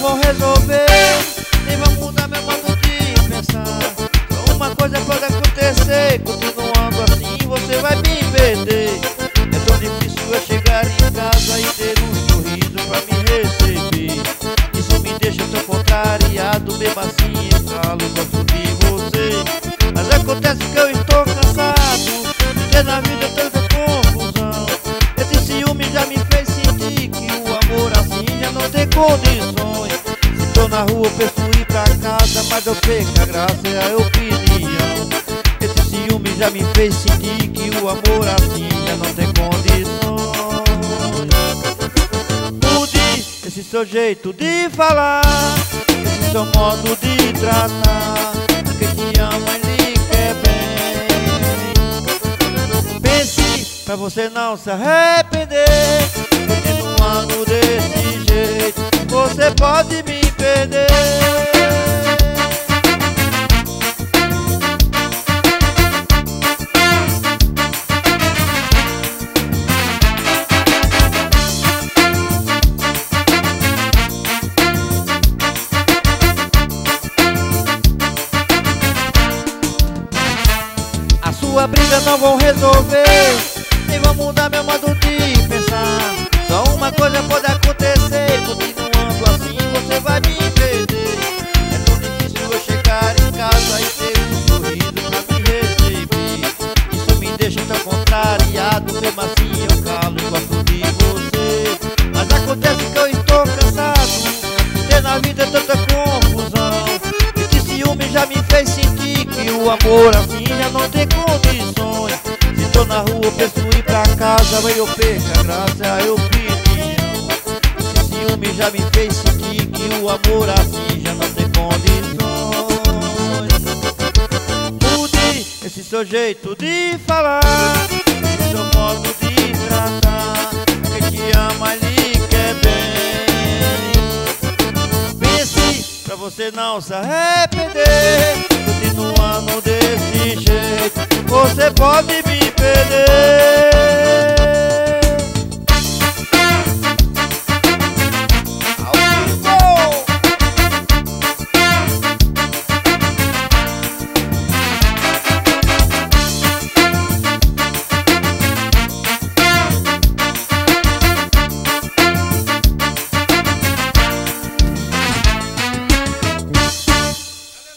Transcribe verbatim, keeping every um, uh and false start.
vão resolver, nem vão mudar meu modo de pensar. Só uma coisa pode acontecer, continuando assim você vai me perder. É tão difícil eu chegar em casa e ter um sorriso pra me receber. Isso me deixa tão contrariado, mesmo assim eu falo, gosto de você. Mas acontece que eu estou cansado de ter na vida tanta confusão. Esse ciúme já me fez sentir que o amor assim já não tem condições. Se tô na rua eu penso ir pra casa, mas eu perco a graça e a opinião. Esse ciúme já me fez sentir que o amor assim já não tem condições. Mude esse seu jeito de falar, esse seu modo de tratar. Quem te ama lhe quer bem. Pense pra você não se arrepender. Continuando desse jeito você pode me perder. Sua briga não vão resolver, nem vão mudar meu modo de pensar. Só uma coisa pode acontecer, continuando assim você vai me perder. É tão difícil eu chegar em casa e ter um sorriso pra me receber. Isso me deixa tão contrariado, mesmo assim eu calo e gosto de você. Mas acontece que eu estou cansado de ter na vida tanta confusão. Esse ciúme já me fez sentir que o amor assim já não tem condições. Se tô na rua eu penso ir pra casa, mas eu perco a graça, a opinião. Esse ciúme já me fez sentir que o amor assim já não tem condições. Mude esse seu jeito de falar, esse seu modo de tratar. Quem te ama lhe quer bem. Pense pra você não se arrepender. Continuando desse jeito você pode